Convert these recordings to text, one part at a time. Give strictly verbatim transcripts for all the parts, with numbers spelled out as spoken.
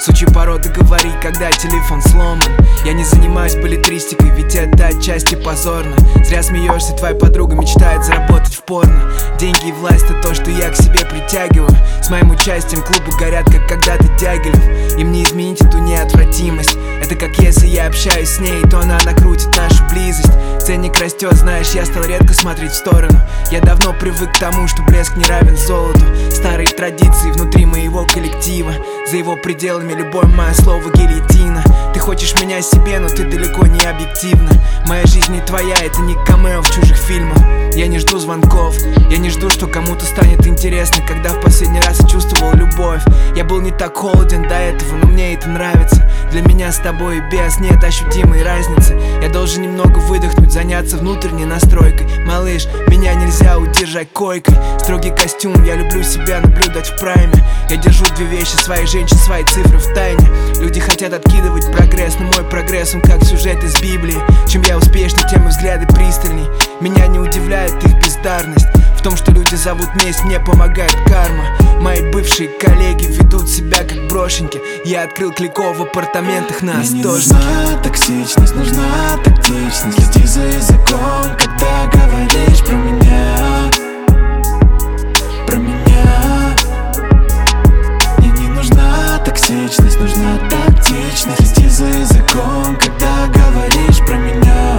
Случай породы говори, когда телефон сломан. Я не занимаюсь балетристикой, ведь это отчасти позорно. Зря смеешься, твоя подруга мечтает заработать в порно. Деньги и власть — это то, что я к себе притягиваю. С моим участием клубы горят, как когда-то Дягилев. Им не изменить эту неотвратимость. Это как если я общаюсь с ней, то она накрутит нашу близость. Ценник растет, знаешь, я стал редко смотреть в сторону. Я давно привык к тому, что блеск не равен золоту. Старые традиции внутри моего коллектива. За его пределами любое мое слово гильотина. Ты хочешь меня себе, но ты далеко не объективна. Моя жизнь не твоя, это не камео в чужих фильмах. Я не жду звонков, я не жду, что кому-то станет интересно. Когда в последний раз я чувствовал любовь, я был не так холоден до этого, но мне это нравится. Для меня с тобой и без нет ощутимой разницы. Я должен немного выдохнуть, заняться внутренней настройкой. Малыш, меня нельзя удержать койкой. Строгий костюм, я люблю себя наблюдать в прайме. Я держу две вещи, свои женщины, свои цифры в тайне. Люди хотят откидывать прогресс, но мой прогресс, он как сюжет из Библии. Чем я успешней, тем и взгляды пристальней. Меня не удивляет их бездарность. В том, что люди зовут месть, мне помогает карма. Мои бывшие коллеги ведут себя как брошеньки. Я открыл Клико в апартаментах на Мне не Остоженке. нужна токсичность, нужна тактичность. Следи за языком, когда говоришь про меня. Про меня. Мне не нужна токсичность, нужна тактичность. Следи за языком, когда говоришь про меня.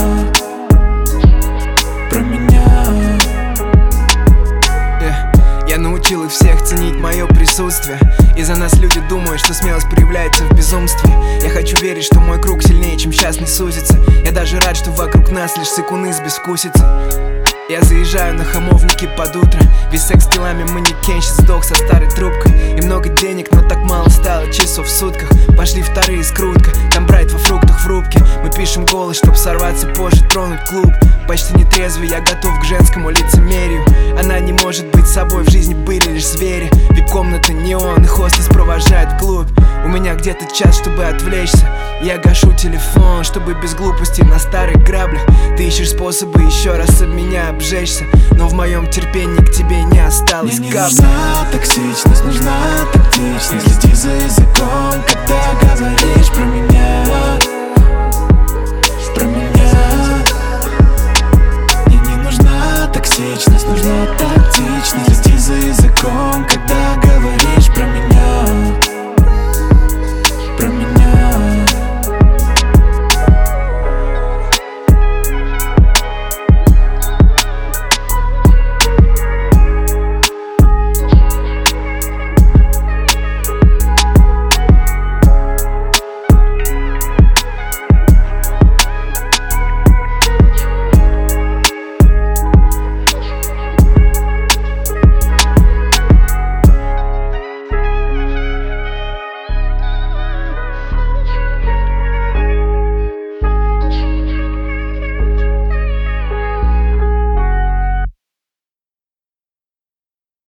Про меня. Я научил их всех ценить мое присутствие. Из-за нас люди думают, что смелость проявляется в безумстве. Я хочу верить, что мой круг сильнее, чем сейчас не сузится. Я даже рад, что вокруг нас лишь секунды с безвкусицы. Я заезжаю на Хамовники под утро. Весь секс с телами манекенщиц сдох со старой трубкой. И много денег, но так мало стало часов в сутках. Пошли вторые скрутка, там брайт во фруктах в рубке. Мы пишем голос, чтоб сорваться позже, тронуть клуб. Почти нетрезвый, я готов к женскому лицемерию. Она не может быть собой, в жизни были лишь звери. Вип-комната, неон и хостес провожает вглубь. У меня где-то час, чтобы отвлечься. Я гашу телефон, чтобы без глупостей на старых граблях. Ты ищешь способы еще раз об меня обжечься, но в моем терпении к тебе не осталось Мне не капли. нужна токсичность, нужна тактичность. Следи за языком, когда говоришь про меня.